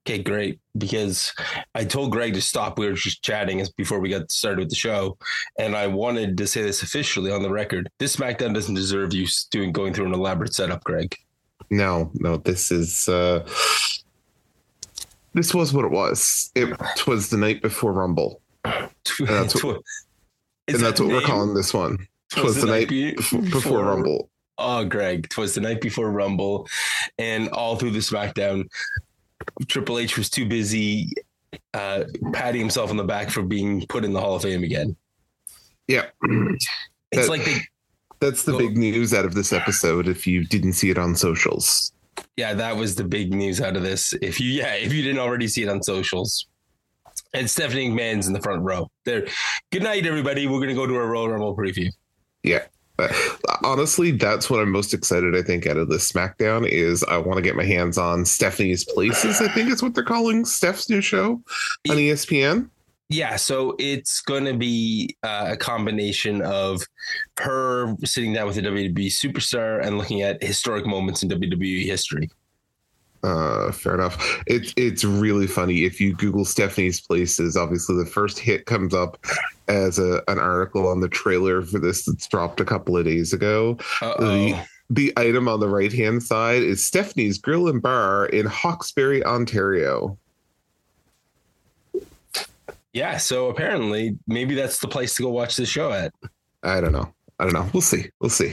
Okay, great. Because I told Greg to stop. We were just chatting before we got started with the show. And I wanted to say this officially on the record. This SmackDown doesn't deserve you going through an elaborate setup, Greg. No, this was what it was. It was the night before Rumble. And that's what we're calling this one. It was the night before Rumble. Oh, Greg, it was the night before Rumble. And all through the SmackDown, Triple H was too busy patting himself on the back for being put in the Hall of Fame again. Yeah. That's the big news out of this episode if you didn't see it on socials. Yeah, that was the big news out of this. If you didn't already see it on socials. And Stephanie McMahon's in the front row. There. Good night, everybody. We're going to go to a Royal Rumble preview. Yeah. Honestly, that's what I'm most excited, I think, out of this SmackDown is I want to get my hands on Stephanie's Places, I think is what they're calling Steph's new show on ESPN. Yeah, so it's going to be a combination of her sitting down with a WWE superstar and looking at historic moments in WWE history. Fair enough. It's really funny. If you Google Stephanie's Places, obviously the first hit comes up as an article on the trailer for this that's dropped a couple of days ago. The item on the right-hand side is Stephanie's Grill and Bar in Hawkesbury, Ontario. Yeah, so apparently maybe that's the place to go watch the show at. I don't know. We'll see.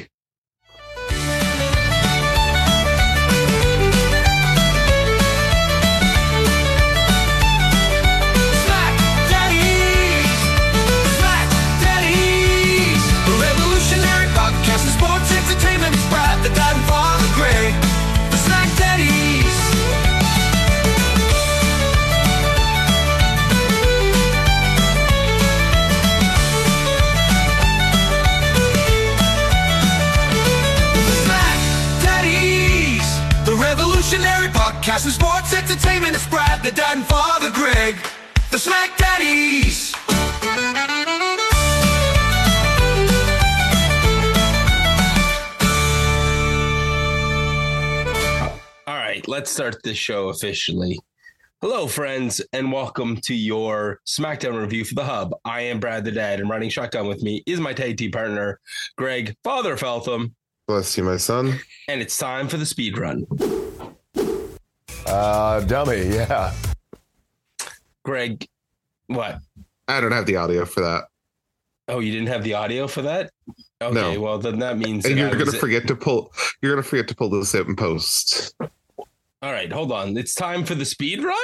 Podcast and sports entertainment is Brad, the dad and father Greg, the Smack Daddies. All right, let's start this show officially. Hello, friends, and welcome to your SmackDown review for The Hub. I am Brad, the dad, and riding shotgun with me is my tag team partner, Greg, Father Feltham. Bless you, my son. And it's time for the speed run. Dummy, yeah. Greg, what? I don't have the audio for that. Oh, you didn't have the audio for that? Okay, no. Well then that means and you're gonna forget to pull this out in post. All right, hold on. It's time for the speed run?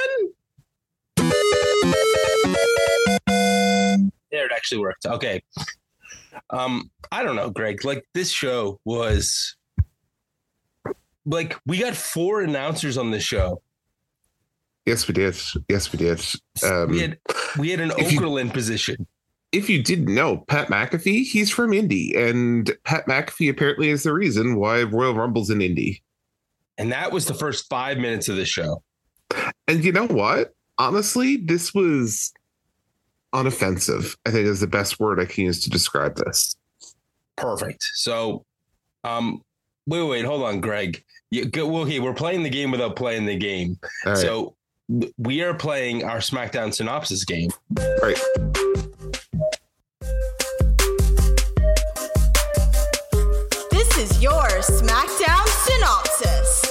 There, it actually worked. Okay. I don't know, Greg. Like, this show was like, we got 4 announcers on this show. Yes, we did. We had an Okerlund position. If you didn't know, Pat McAfee, he's from Indy, and Pat McAfee apparently is the reason why Royal Rumble's in Indy. And that was the first 5 minutes of the show. And you know what? Honestly, this was unoffensive, I think is the best word I can use to describe this. Perfect. So, wait, hold on, Greg. Okay, we're playing the game without playing the game. Right. So we are playing our SmackDown synopsis game. Right. This is your SmackDown synopsis.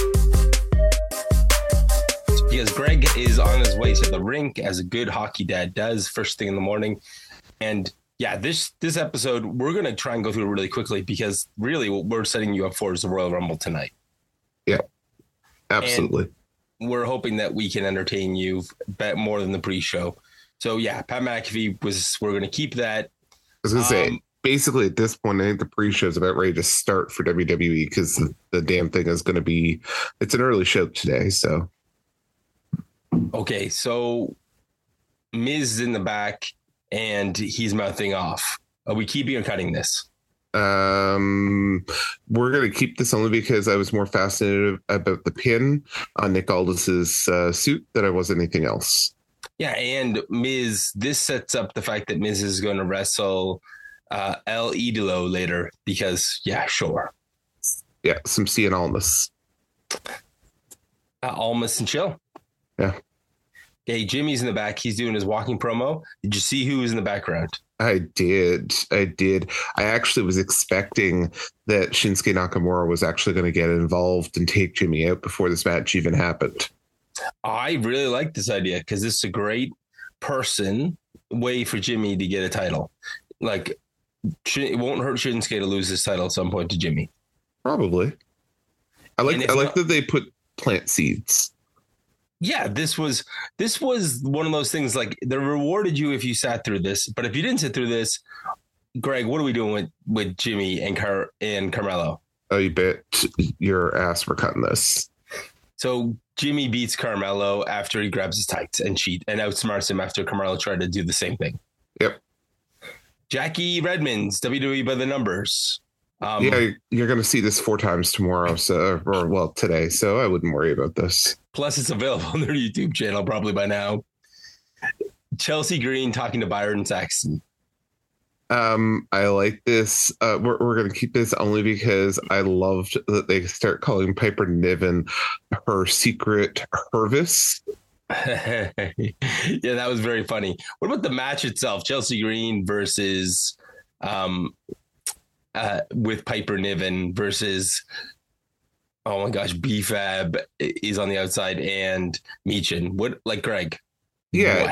Because Greg is on his way to the rink, as a good hockey dad does, first thing in the morning. And yeah, this episode, we're going to try and go through it really quickly because really what we're setting you up for is the Royal Rumble tonight. Yeah, absolutely. And we're hoping that we can entertain you more than the pre-show. So yeah, Pat McAfee we're going to keep that. I was going to say, basically at this point, I think the pre-show is about ready to start for WWE because the damn thing is going to be, it's an early show today. So. Okay, so Miz is in the back and he's mouthing off. Are we keeping or cutting this? We're going to keep this only because I was more fascinated about the pin on Nick Aldis's suit than I was anything else. Yeah, and Miz, this sets up the fact that Miz is going to wrestle El Idolo later because, yeah, sure. Yeah, some Cien Almas. Almas and chill. Yeah. Okay, Jimmy's in the back. He's doing his walking promo. Did you see who was in the background? I did. I actually was expecting that Shinsuke Nakamura was actually going to get involved and take Jimmy out before this match even happened. I really like this idea because this is a great way for Jimmy to get a title. Like, it won't hurt Shinsuke to lose his title at some point to Jimmy. Probably. I like that they put plant seeds. Yeah, this was one of those things, like, they rewarded you if you sat through this, but if you didn't sit through this, Greg, what are we doing with Jimmy and Carmelo? Oh, you bet your ass we're cutting this. So Jimmy beats Carmelo after he grabs his tights and outsmarts him after Carmelo tried to do the same thing. Yep. Jackie Redmonds, WWE by the numbers. Yeah, you're going to see this 4 times tomorrow, today, so I wouldn't worry about this. Plus, it's available on their YouTube channel probably by now. Chelsea Green talking to Byron Saxton. I like this. We're going to keep this only because I loved that they start calling Piper Niven her secret Hervis. Yeah, that was very funny. What about the match itself? Chelsea Green versus with Piper Niven versus, oh my gosh, B-Fab is on the outside and Michin. What, like, Greg? Yeah,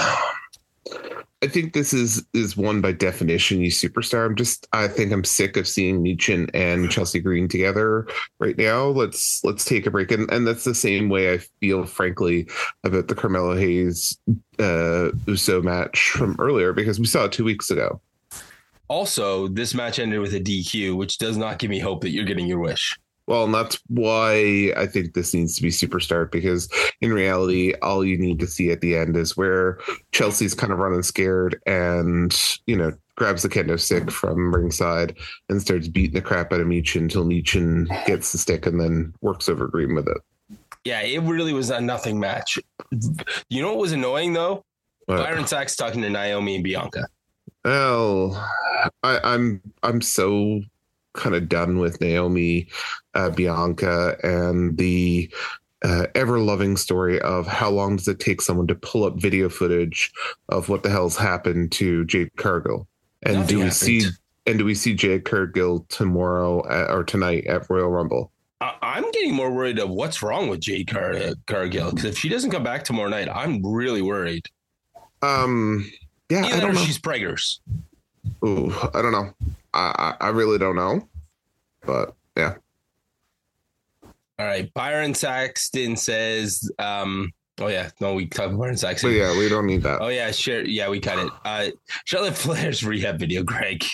I think this is one by definition, you superstar. I think I'm sick of seeing Michin and Chelsea Green together right now. Let's take a break. And that's the same way I feel, frankly, about the Carmelo Hayes Uso match from earlier, because we saw it 2 weeks ago. Also, this match ended with a DQ, which does not give me hope that you're getting your wish. Well, and that's why I think this needs to be superstar, because in reality, all you need to see at the end is where Chelsea's kind of running scared and, grabs the kendo stick from ringside and starts beating the crap out of Michin until Michin gets the stick and then works over Green with it. Yeah, it really was a nothing match. You know what was annoying, though? Byron Saxton talking to Naomi and Bianca. Well, I'm so kind of done with Naomi, Bianca, and the ever loving story of how long does it take someone to pull up video footage of what the hell's happened to Jade Cargill, and do we see Jade Cargill tomorrow or tonight at Royal Rumble? I'm getting more worried of what's wrong with Jade Cargill, because if she doesn't come back tomorrow night, I'm really worried. Yeah, I don't know. She's preggers. Ooh, I don't know. I really don't know, but yeah. All right. Byron Saxton says, we talked about Byron Saxton. But yeah, we don't need that. Oh yeah, sure. Yeah, we cut it. Charlotte Flair's rehab video, Greg.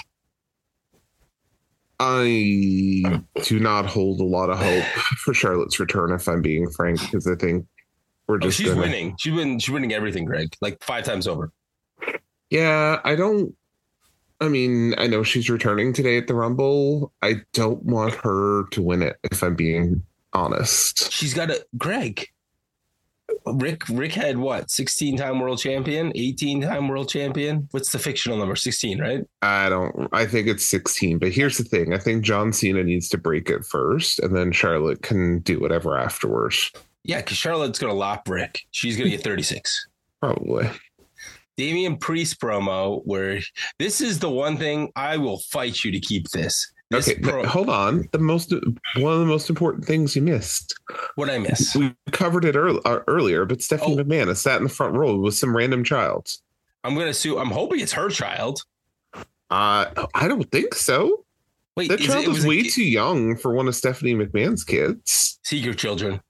I do not hold a lot of hope for Charlotte's return, if I'm being frank, because I think we're just she's winning. She's winning everything, Greg, like 5 times over. Yeah, I know she's returning today at the Rumble. I don't want her to win it, if I'm being honest. She's got Greg. Rick had what? 16-time world champion, 18-time world champion. What's the fictional number? 16, right? I think it's 16. But here's the thing. I think John Cena needs to break it first, and then Charlotte can do whatever afterwards. Yeah, because Charlotte's going to lop Rick. She's going to get 36. Probably. Damian Priest promo, where this is the one thing I will fight you to keep this. Hold on. One of the most important things you missed. What I miss? We covered it earlier, but Stephanie McMahon has sat in the front row with some random child. I'm hoping it's her child. I don't think so. Wait, that child was way too young for one of Stephanie McMahon's kids. Secret children.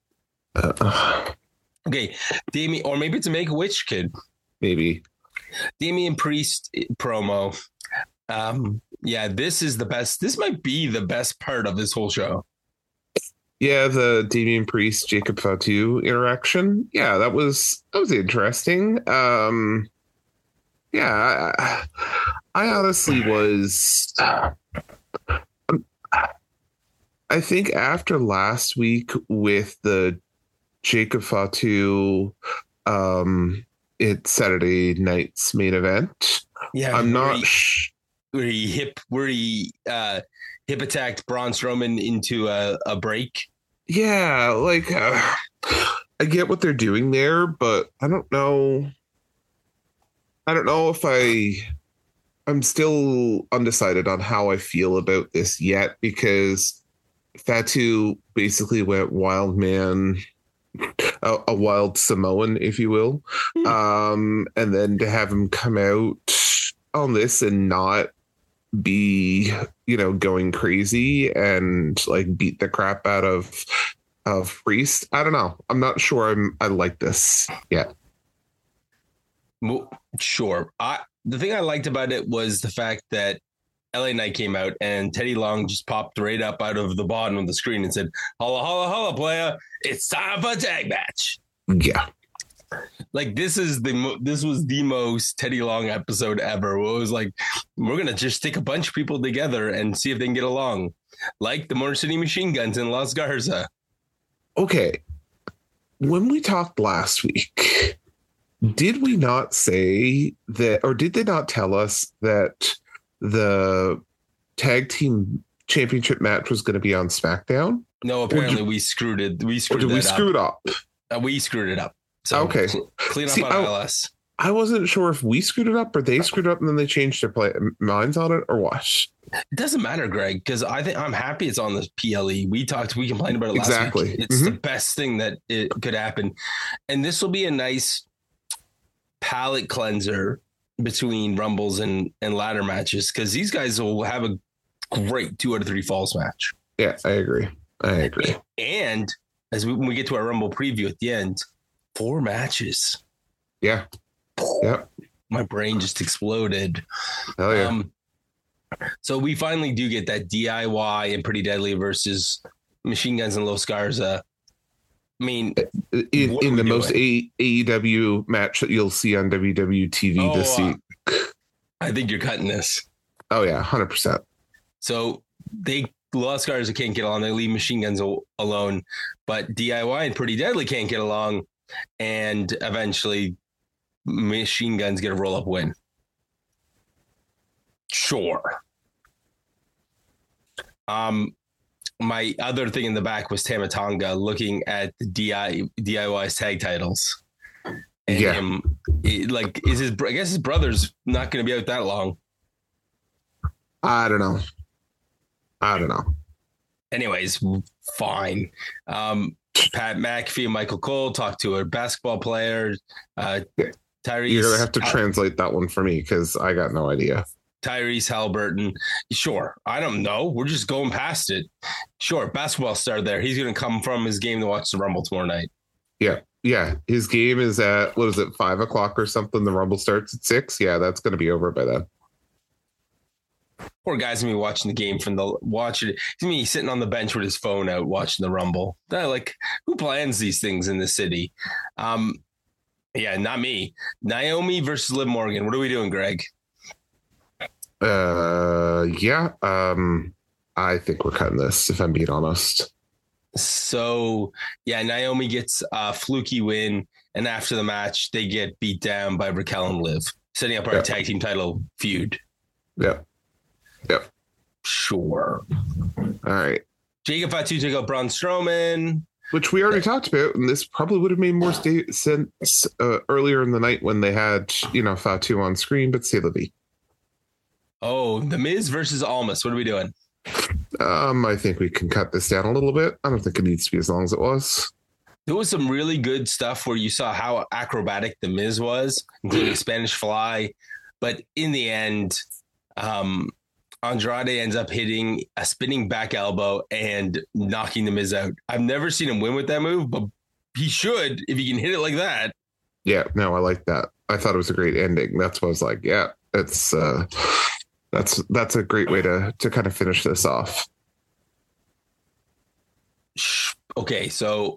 Okay, Damian, or maybe it's a Make-A-Wish kid. Maybe. Damian Priest promo. This is the best. This might be the best part of this whole show. Yeah, the Damian Priest Jacob Fatu interaction. Yeah, that was interesting. I honestly was. I think after last week with the Jacob Fatu, it's Saturday night's main event. Yeah, I'm not. Where he hip attacked Braun Strowman into a break. Yeah, I get what they're doing there, but I don't know. I don't know if I'm still undecided on how I feel about this yet, because Fatu basically went wild man, a wild Samoan, if you will. And then to have him come out on this and not be, going crazy and like beat the crap out of Priest. I don't know. I'm not sure I like this yet. Well, sure. The thing I liked about it was the fact that LA Knight came out and Teddy Long just popped right up out of the bottom of the screen and said, "Holla, holla, holla, player! It's time for a tag match." Yeah, like this was the most Teddy Long episode ever. It was like, we're gonna just stick a bunch of people together and see if they can get along, like the Motor City Machine Guns in Las Garza. Okay, when we talked last week, did we not say that, or did they not tell us that the tag team championship match was going to be on SmackDown? No, apparently we screwed it. We screwed it up. We screwed it up. So okay, clean up on LS. I wasn't sure if we screwed it up or they screwed it up and then they changed their minds on it, or what. It doesn't matter, Greg, because I think I'm happy it's on the PLE. We complained about it last week. It's the best thing that it could happen, and this will be a nice palate cleanser between Rumbles and ladder matches, because these guys will have a great 2 out of 3 falls match. Yeah, I agree. And when we get to our Rumble preview at the end, 4 matches. Yeah. Yep. My brain just exploded. Hell yeah. So we finally do get that DIY and Pretty Deadly versus Machine Guns and Los Garza. I mean, in the most AEW match that you'll see on WWE TV this week. I think you're cutting this. Oh yeah, 100%. So Los Garza can't get along. They leave Machine Guns alone, but DIY and Pretty Deadly can't get along, and eventually Machine Guns get a roll-up win. Sure. My other thing in the back was Tama Tonga looking at the DIY's tag titles. And I guess his brother's not going to be out that long. I don't know. Anyways, fine. Pat McAfee and Michael Cole talked to a basketball player. Tyrese. You're going to have to translate that one for me because I got no idea. Tyrese Halliburton. Sure. I don't know. We're just going past it. Sure. Basketball star there. He's going to come from his game to watch the Rumble tomorrow night. Yeah. Yeah. His game is at, 5:00 or something? The Rumble starts at 6. Yeah. That's going to be over by then. Poor guy's going to be watching the game He's going to be sitting on the bench with his phone out watching the Rumble. Who plans these things in the city? Yeah, not me. Naomi versus Liv Morgan. What are we doing, Greg? Yeah. I think we're cutting this, if I'm being honest. So yeah, Naomi gets a fluky win, and after the match, they get beat down by Raquel and Liv, setting up our tag team title feud. Yep. Sure. All right. Jacob Fatu take out Braun Strowman, which we already talked about, and this probably would have made more sense earlier in the night when they had Fatu on screen, but c'est la vie. Oh, The Miz versus Almas. What are we doing? I think we can cut this down a little bit. I don't think it needs to be as long as it was. There was some really good stuff where you saw how acrobatic The Miz was, including Spanish Fly. But in the end, Andrade ends up hitting a spinning back elbow and knocking The Miz out. I've never seen him win with that move, but he should if he can hit it like that. Yeah, no, I like that. I thought it was a great ending. That's what I was like, yeah, it's that's a great way to kind of finish this off. Okay, so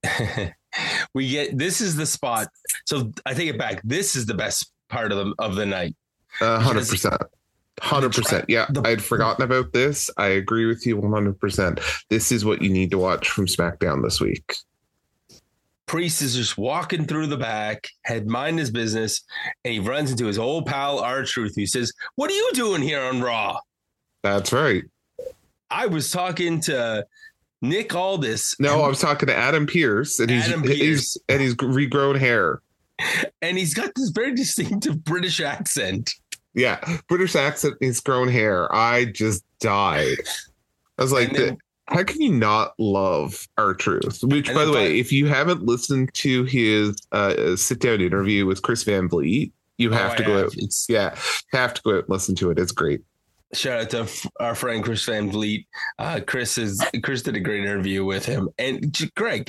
this is the spot. So I take it back. This is the best part of the night. 100%. 100%. Yeah, I had forgotten about this. I agree with you 100%. This is what you need to watch from SmackDown this week. Priest is just walking through the back, had mind his business, and he runs into his old pal R-Truth, who says, "What are you doing here on Raw?" That's right. I was talking to Nick Aldis. No, I was talking to Adam Pearce, and he's regrown hair. And he's got this very distinctive British accent. Yeah, British accent, he's grown hair. I just died. I was like, how can you not love R-Truth? Which, by the way, if you haven't listened to his sit-down interview with Chris Van Vliet, you have to go out. Have to go out and listen to it. It's great. Shout out to our friend Chris Van Vliet. Chris did a great interview with him. And Greg,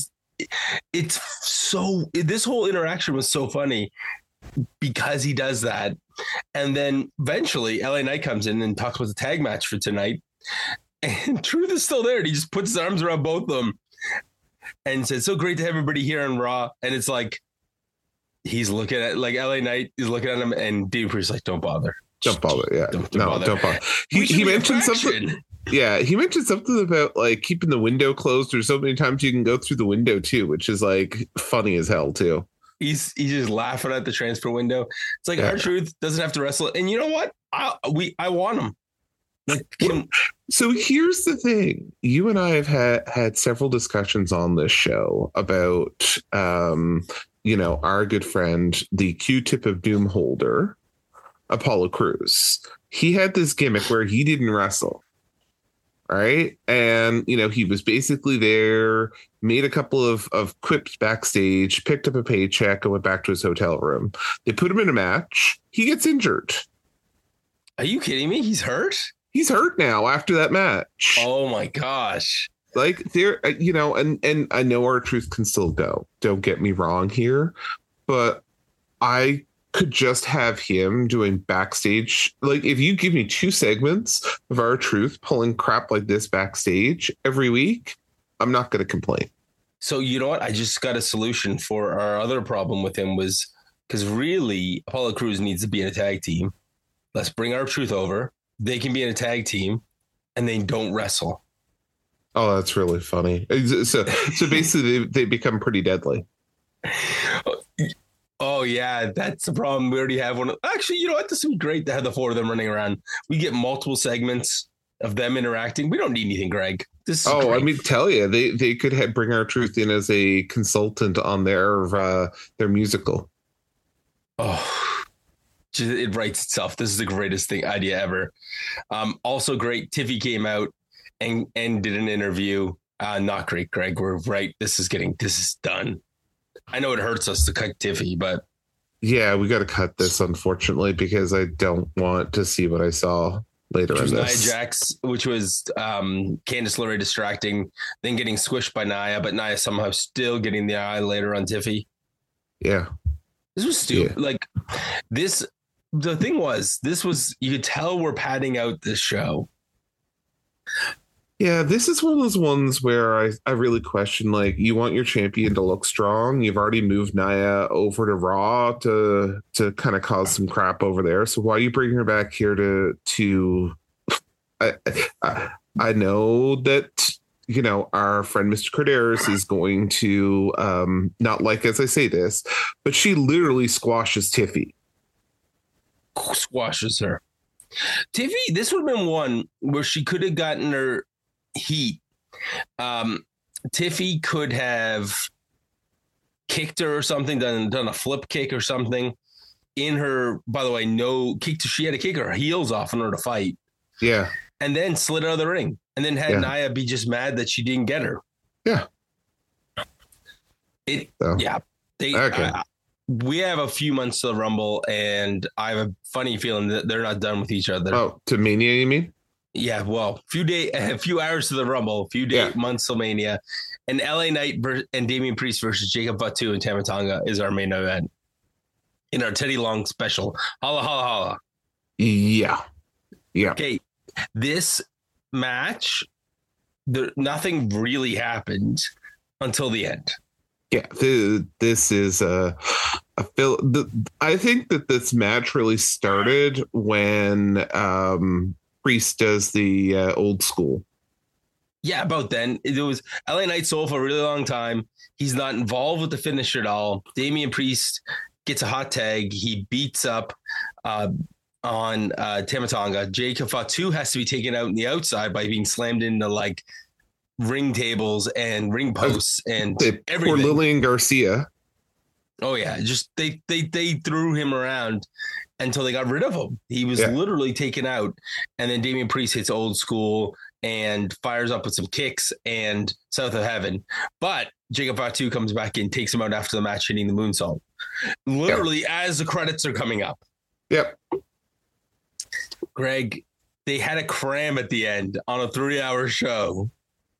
this whole interaction was so funny because he does that. And then eventually LA Knight comes in and talks about the tag match for tonight. And Truth is still there. And he just puts his arms around both of them and says, "So great to have everybody here on Raw." And it's like, he's looking at LA Knight is looking at him, and Dean Priest's like, "Don't bother. Don't bother." Yeah. Don't bother. He mentioned something. Yeah. He mentioned something about like keeping the window closed, or so many times you can go through the window too, which is like funny as hell too. He's just laughing at the transfer window. It's like R-Truth doesn't have to wrestle. And you know what? I want him. So here's the thing. You and I have had several discussions on this show about, our good friend, the Q-tip of doom holder, Apollo Crews. He had this gimmick where he didn't wrestle. Right. And, he was basically there, made a couple of quips backstage, picked up a paycheck, and went back to his hotel room. They put him in a match. He gets injured. Are you kidding me? He's hurt? He's hurt now after that match. Oh, my gosh. Like there, and I know R-Truth can still go. Don't get me wrong here. But I could just have him doing backstage. Like if you give me 2 segments of R-Truth pulling crap like this backstage every week, I'm not going to complain. So you know what? I just got a solution for our other problem with him was because really Apollo Crews needs to be in a tag team. Let's bring R-Truth over. They can be in a tag team and they don't wrestle. Oh, that's really funny. So basically they become pretty deadly. Oh, yeah, that's the problem. We already have one. Actually, you know what? This would be great to have the 4 of them running around. We get multiple segments of them interacting. We don't need anything, Greg. This is great. I mean, tell you, they could bring R-Truth in as a consultant on their musical. Oh, it writes itself. This is the greatest idea ever. Also great. Tiffy came out and did an interview. Not great, Greg. We're right. This is done. I know it hurts us to cut Tiffy, but yeah, we got to cut this, unfortunately, because I don't want to see what I saw later in this. Nia Jax, which was Candice LeRae distracting, then getting squished by Nia, but Nia somehow still getting the eye later on Tiffy. Yeah, this was stupid. Yeah. Like this, the thing was, you could tell we're padding out this show. Yeah, this is one of those ones where I really question, like, you want your champion to look strong. You've already moved Nia over to Raw to kind of cause some crap over there. So why are you bringing her back here to I know that, our friend Mr. Corderas is going to not like as I say this, but she literally squashes Tiffy. Squashes her. Tiffy, this would have been one where she could have gotten her heat. Tiffy could have kicked her or something, done a flip kick or something in her. By the way, she had to kick her heels off in order to fight. Yeah. And then slid out of the ring and then had Nia be just mad that she didn't get her. Yeah. We have a few months to the Rumble, and I have a funny feeling that they're not done with each other. Oh, to Mania, you mean? Yeah, well, a few hours to the Rumble, months to Mania, and LA Knight and Damian Priest versus Jacob Fatu and Tama Tonga is our main event in our Teddy Long special. Holla, holla, holla. Yeah. Okay, this match, nothing really happened until the end. Yeah, this is I think that this match really started when Priest does the old school. Yeah, about then. It was LA Knight sold for a really long time. He's not involved with the finish at all. Damian Priest gets a hot tag. He beats up on Tama Tonga. Jacob Fatu has to be taken out on the outside by being slammed into like ring tables and ring posts and Poor everything. Lillian Garcia. Oh yeah, just they threw him around until they got rid of him. He was literally taken out, and then Damian Priest hits old school and fires up with some kicks and South of Heaven. But Jacob Fatu comes back in, takes him out after the match, hitting the moonsault. Literally as the credits are coming up. Yep. Greg, they had a cram at the end on a 3-hour show.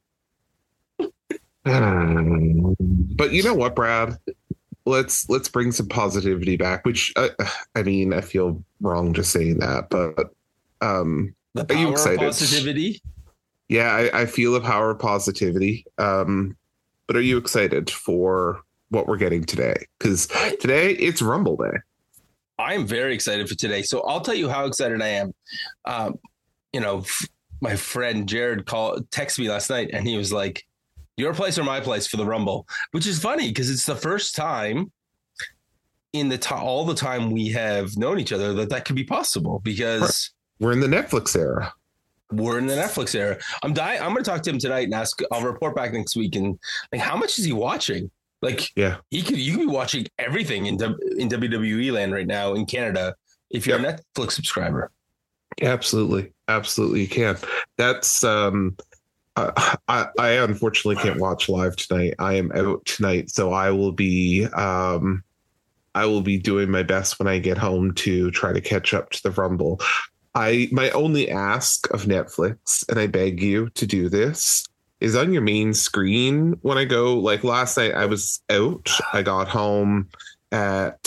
But you know what, Brad? Let's bring some positivity back, which I mean, I feel wrong just saying that, but the power are you excited? Of positivity? Yeah, I feel the power of positivity. But are you excited for what we're getting today? Because today it's Rumble Day. I am very excited for today. So I'll tell you how excited I am. My friend Jared texted me last night and he was like, your place or my place for the Rumble, which is funny because it's the first time in all the time we have known each other that could be possible, because we're in the Netflix era. I'm going to talk to him tonight and ask. I'll report back next week. And like, how much is he watching? Like, you could be watching everything in WWE land right now in Canada if you're a Netflix subscriber. Absolutely, you can. That's I unfortunately can't watch live tonight. I am out tonight, so I will be doing my best when I get home to try to catch up to the Rumble. My only ask of Netflix, and I beg you to do this, is on your main screen when I go. Like last night, I was out. I got home at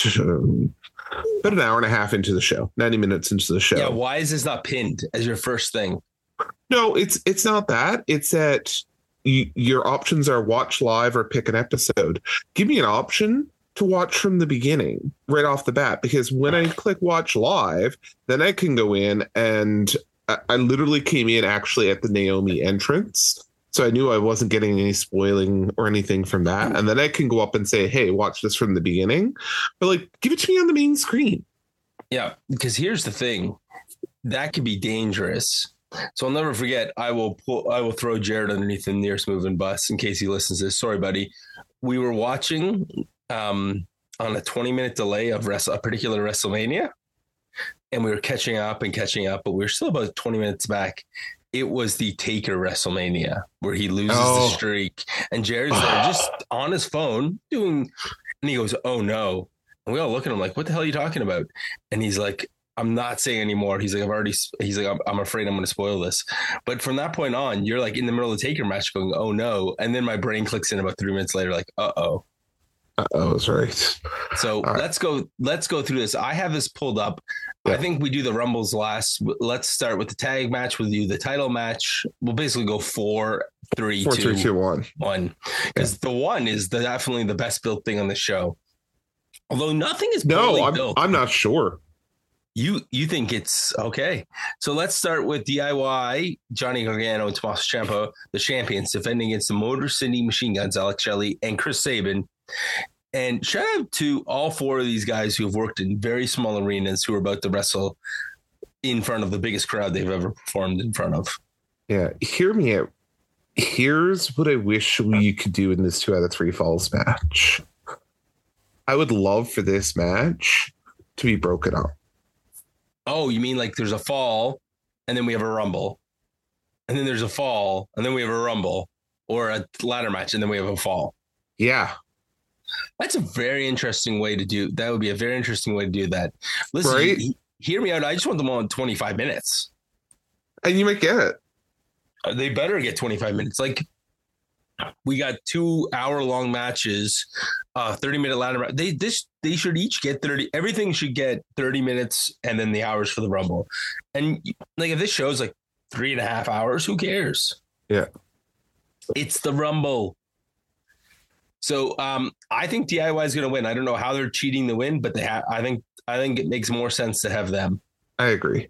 about an hour and a half into the show, 90 minutes into the show. Yeah, why is this not pinned as your first thing? No, it's not that. It's that your options are watch live or pick an episode. Give me an option to watch from the beginning right off the bat, because when I click watch live, then I can go in, and I literally came in actually at the Naomi entrance. So I knew I wasn't getting any spoiling or anything from that. And then I can go up and say, hey, watch this from the beginning. But like, give it to me on the main screen. Yeah, because here's the thing. That could be dangerous. So I'll never forget. I will throw Jared underneath the nearest moving bus in case he listens to this. Sorry, buddy. We were watching on a 20-minute delay of a particular WrestleMania, and we were catching up, but we were still about 20 minutes back. It was the Taker WrestleMania where he loses the streak, and Jared's there just on his phone and he goes, "Oh no!" And we all look at him like, "What the hell are you talking about?" And he's like, I'm not saying anymore. He's like, I'm afraid I'm going to spoil this. But from that point on, you're like in the middle of the Taker match going, oh no. And then my brain clicks in about 3 minutes later, like, uh-oh. That's right. So let's go through this. I have this pulled up. Yeah. I think we do the Rumbles last. Let's start with the tag match. We'll do the title match. We'll basically go 4, 3, 2, 1. Because the 1 is definitely the best built thing on the show. Although nothing is built. I'm not sure. You think it's okay. So let's start with DIY, Johnny Gargano and Tommaso Ciampa, the champions, defending against the Motor City Machine Guns, Alex Shelley and Chris Sabin. And shout out to all 4 of these guys who have worked in very small arenas who are about to wrestle in front of the biggest crowd they've ever performed in front of. Yeah, hear me out. Here's what I wish we could do in this 2 out of 3 falls match. I would love for this match to be broken up. Oh, you mean like there's a fall and then we have a rumble, and then there's a fall and then we have a rumble, or a ladder match and then we have a fall? Yeah. That's a very interesting way to do. That would be a very interesting way to do that. Listen, right? Hear me out. I just want them on 25 minutes. And you might get it. They better get 25 minutes. Like, we got 2-hour-long matches, 30-minute ladder match. They should each get 30. Everything should get 30 minutes, and then the hours for the Rumble. And like, if this show's like 3.5 hours, who cares? Yeah, it's the Rumble. So I think DIY is going to win. I don't know how they're cheating to win, but I think it makes more sense to have them. I agree.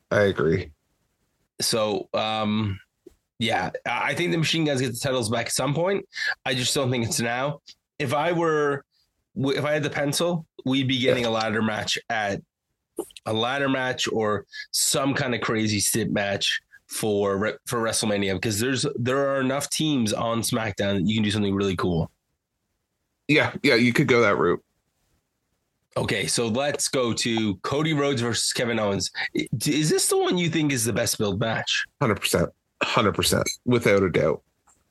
So yeah, I think the Machine Guns get the titles back at some point. I just don't think it's now. If I had the pencil, we'd be getting a ladder match or some kind of crazy stip match for WrestleMania, because there are enough teams on SmackDown that you can do something really cool. Yeah, you could go that route. Okay, so let's go to Cody Rhodes versus Kevin Owens. Is this the one you think is the best build match? 100%, without a doubt.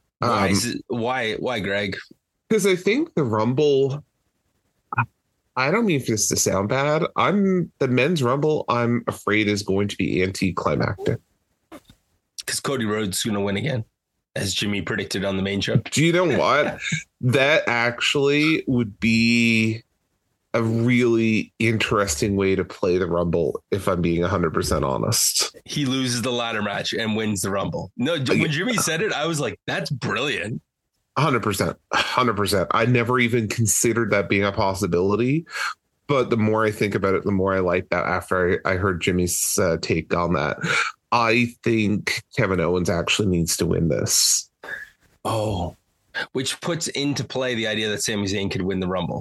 Why, Greg? Because I think the Rumble, I don't mean for this to sound bad. The men's Rumble, I'm afraid, is going to be anticlimactic. Because Cody Rhodes is going to win again, as Jimmy predicted on the main show. Do you know what? That actually would be a really interesting way to play the Rumble, if I'm being 100% honest. He loses the ladder match and wins the Rumble. No, when Jimmy said it, I was like, that's brilliant. 100%. I never even considered that being a possibility. But the more I think about it, the more I like that after I heard Jimmy's take on that. I think Kevin Owens actually needs to win this. Oh, which puts into play the idea that Sami Zayn could win the Rumble.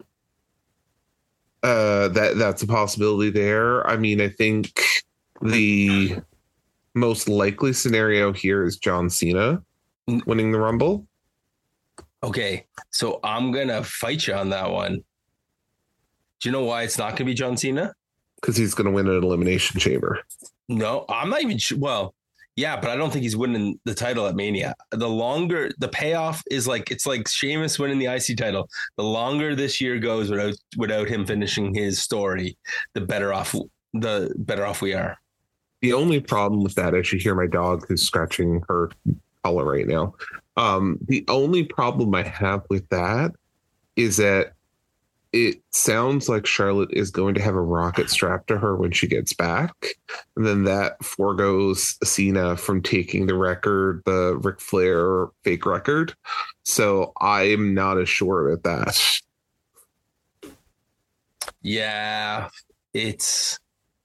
That's a possibility there. I mean, I think the most likely scenario here is John Cena winning the Rumble. Okay, so I'm gonna fight you on that one. Do you know why it's not gonna be John Cena? Because he's gonna win an Elimination Chamber. No, I'm not even sure. Well, yeah, but I don't think he's winning the title at Mania. The payoff is it's like Sheamus winning the IC title. The longer this year goes without him finishing his story, the better off we are. The only problem with that, as you hear my dog who's scratching her collar right now. The only problem I have with that is that it sounds like Charlotte is going to have a rocket strapped to her when she gets back. And then that foregoes Cena from taking the record, the Ric Flair fake record. So I'm not as sure about that. Yeah, it's...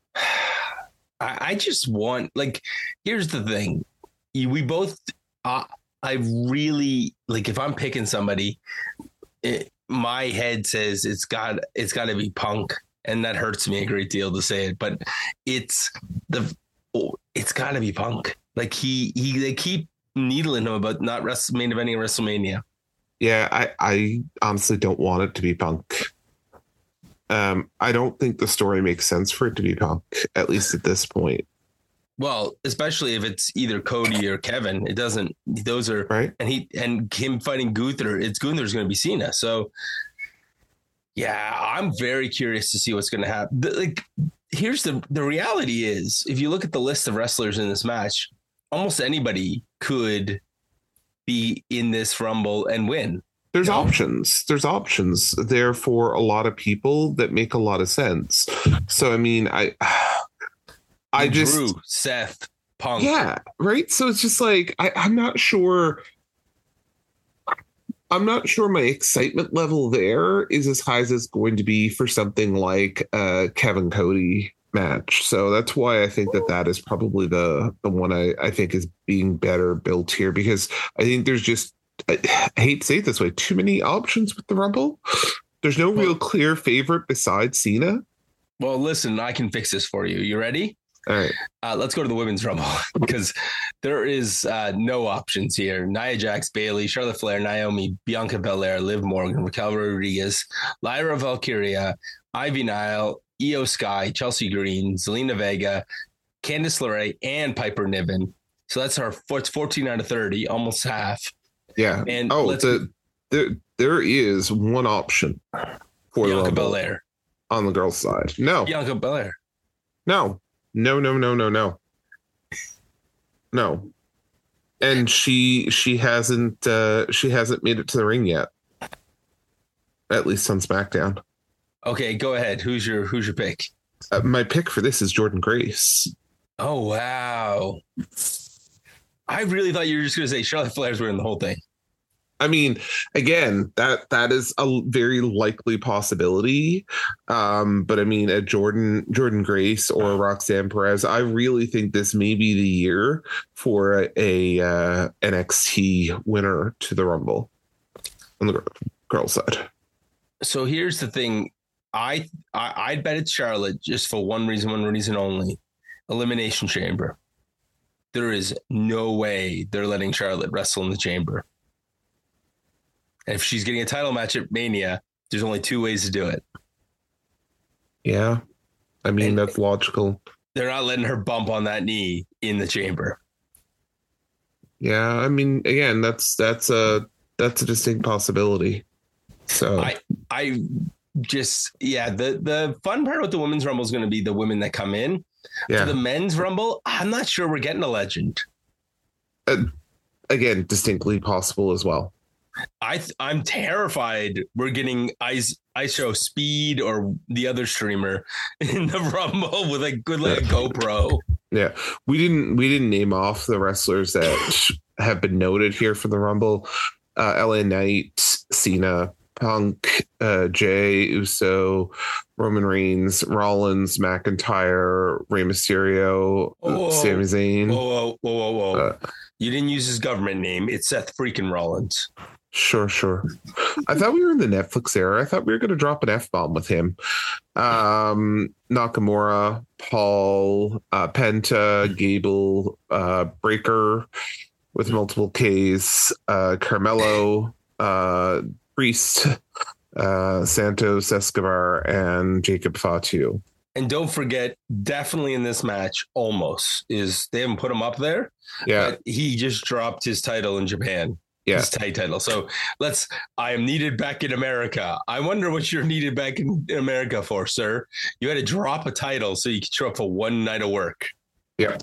I just want... here's the thing. We both... I really... if I'm picking somebody... my head says it's got to be Punk, and that hurts me a great deal to say it, but it's got to be Punk. They keep needling him about not main eventing WrestleMania. Yeah, I honestly don't want it to be Punk. I don't think the story makes sense for it to be Punk, at least at this point. Well, especially if it's either Cody or Kevin, it doesn't. Those are right, and him fighting Gunther. Gunther's going to be Cena. So, yeah, I'm very curious to see what's going to happen. Here's the reality is, if you look at the list of wrestlers in this match, almost anybody could be in this Rumble and win. There's options. There's options there for a lot of people that make a lot of sense. So, I mean, Drew, Seth, Punk. Yeah, right. So it's just I'm not sure. I'm not sure my excitement level there is as high as it's going to be for something like a Kevin Cody match. So that's why I think that is probably the one I think is being better built here, because I think there's just, I hate to say it this way, too many options with the Rumble. There's no real clear favorite besides Cena. Well, listen, I can fix this for you. You ready? All right. Let's go to the women's Rumble, because there is no options here. Nia Jax, Bayley, Charlotte Flair, Naomi, Bianca Belair, Liv Morgan, Raquel Rodriguez, Lyra Valkyria, Ivy Nile, Io Sky, Chelsea Green, Zelina Vega, Candice LeRae, and Piper Niven. So that's it's 14 out of 30, almost half. Yeah. And there is one option for Bianca Belair on the girls' side. No. Bianca Belair. No. No. And she hasn't made it to the ring yet. At least on SmackDown. Okay, go ahead. Who's your pick? My pick for this is Jordynne Grace. Oh wow! I really thought you were just going to say Charlotte Flair's winning the whole thing. I mean, again, that is a very likely possibility. But I mean, at Jordynne Grace or Roxanne Perez, I really think this may be the year for a NXT winner to the Rumble on the girls' side. So here's the thing. I'd bet it's Charlotte just for one reason only. Elimination Chamber. there is no way they're letting Charlotte wrestle in the chamber. And if she's getting a title match at Mania, there's only two ways to do it. Yeah. I mean, that's logical. They're not letting her bump on that knee in the chamber. Yeah. I mean, again, that's a distinct possibility. So I just, the fun part with the women's rumble is going to be the women that come in. Yeah. For the men's rumble, I'm not sure we're getting a legend. Again, distinctly possible as well. I'm terrified we're getting ISO Speed or the other streamer in the rumble with a good like GoPro. Yeah, we didn't name off the wrestlers that have been noted here for the rumble. LA Knight, Cena, Punk, Jay Uso, Roman Reigns, Rollins, McIntyre, Rey Mysterio, Sami Zayn. Whoa. You didn't use his government name. It's Seth freaking Rollins. Sure. I thought we were in the Netflix era. I thought we were going to drop an F-bomb with him. Nakamura, Paul, Penta, Gable, Breaker with multiple Ks, Carmelo, Priest, Santos Escobar, and Jacob Fatu. And don't forget, definitely in this match, almost is they haven't put him up there. Yeah, but he just dropped his title in Japan. Yeah, his tag title. So I am needed back in America. I wonder what you're needed back in America for, sir. You had to drop a title so you could show up for one night of work. Yeah,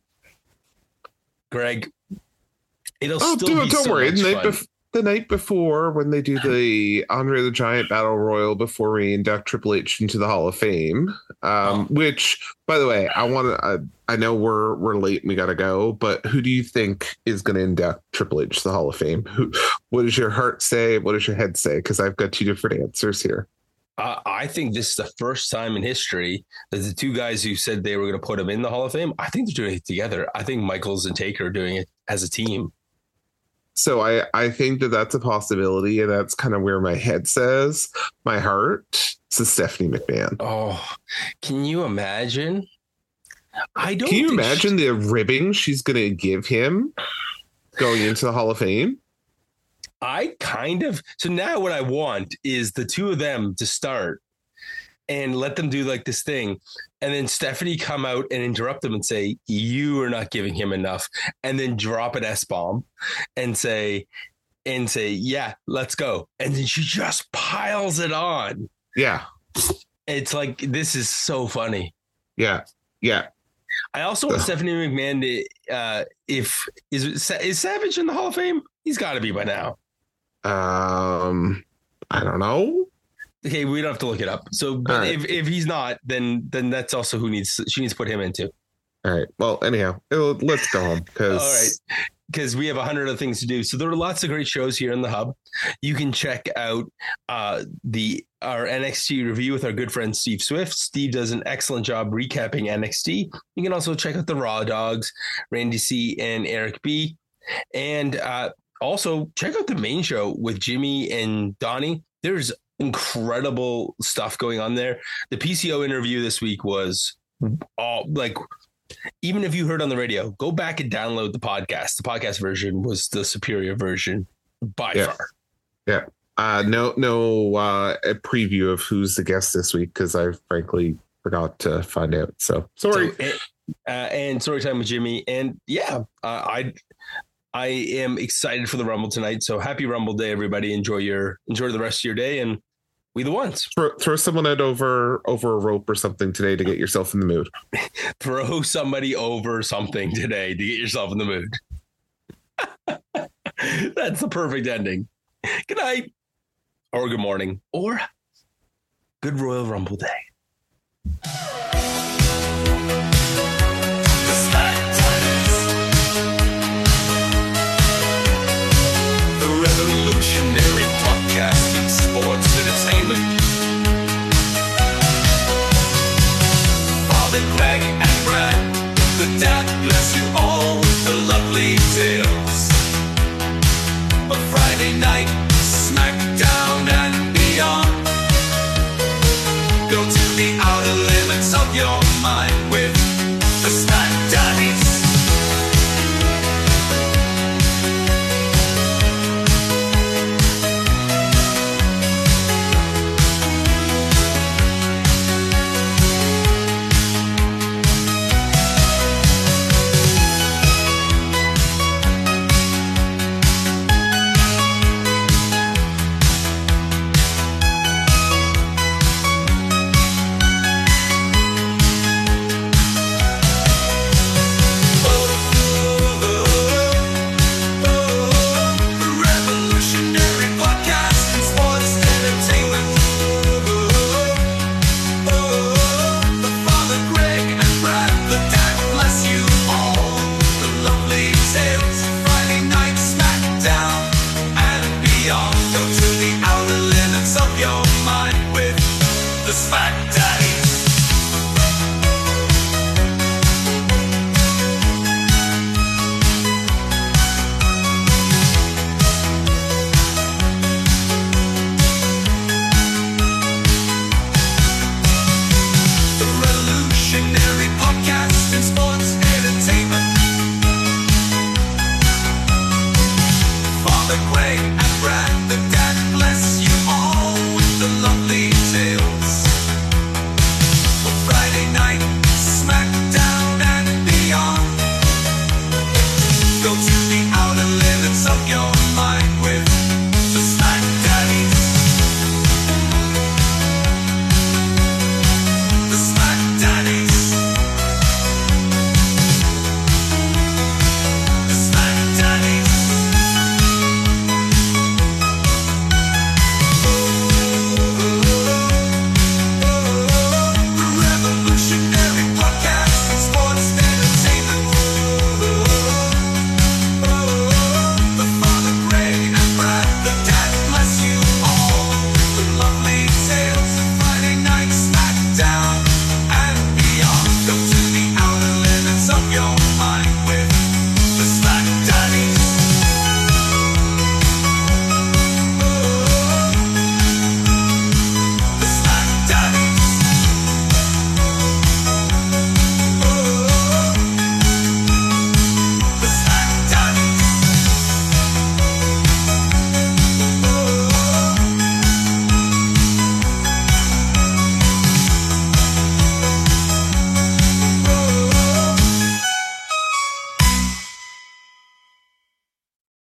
Greg, it'll still be don't so worry. much fun. The night before, when they do the Andre the Giant Battle Royal before we induct Triple H into the Hall of Fame, which, by the way, I know we're late and we got to go, but who do you think is going to induct Triple H to the Hall of Fame? What does your heart say? What does your head say? Because I've got two different answers here. I think this is the first time in history that the two guys who said they were going to put him in the Hall of Fame, I think they're doing it together. I think Michaels and Taker are doing it as a team. So I think that's a possibility, and that's kind of where my head says. My heart says Stephanie McMahon. Oh, can you imagine? Can you imagine the ribbing she's going to give him going into the Hall of Fame? So now what I want is the two of them to start and let them do like this thing. And then Stephanie come out and interrupt them and say, you are not giving him enough. And then drop an S-bomb and say, yeah, let's go. And then she just piles it on. Yeah. It's like, this is so funny. Yeah. I also want Stephanie McMahon to, is Savage in the Hall of Fame? He's got to be by now. I don't know. Okay, we don't have to look it up. So, but right. if he's not, then that's also she needs to put him into. All right. Well, anyhow, let's go home because we have 100 other things to do. So there are lots of great shows here in the Hub. You can check out our NXT review with our good friend Steve Swift. Steve does an excellent job recapping NXT. You can also check out the Raw Dogs, Randy C and Eric B, and also check out the main show with Jimmy and Donnie. There's incredible stuff going on there. The PCO interview this week was even if you heard on the radio, go back and download the podcast. The podcast version was the superior version by far. Yeah. No a preview of who's the guest this week because I frankly forgot to find out. So sorry. And story time with Jimmy. And I am excited for the Rumble tonight. So happy Rumble Day, everybody. Enjoy the rest of your day, and we the ones. Throw someone out over a rope or something today to get yourself in the mood. Throw somebody over something today to get yourself in the mood. That's the perfect ending. Good night, or good morning, or good Royal Rumble Day. Revolutionary podcasting, sports entertainment. Bob and Greg and Brad, the dad bless you all with the lovely tales. A Friday night, SmackDown and beyond. Go to the outer limits of your mind with the Snack Daddies. mind with the Smack Daddies. The revolutionary podcast in sports entertainment. Father Greg and Brad, the dad, bless you all with the lovely tales. For Friday night, SmackDown and beyond. Go to the outer limits of your mind with the Smack Daddies. The Smack Daddies. The Smack Daddies. The revolutionary podcast in sports entertainment. The Father Greg and Brad, the dad, bless you all with the lovely tales.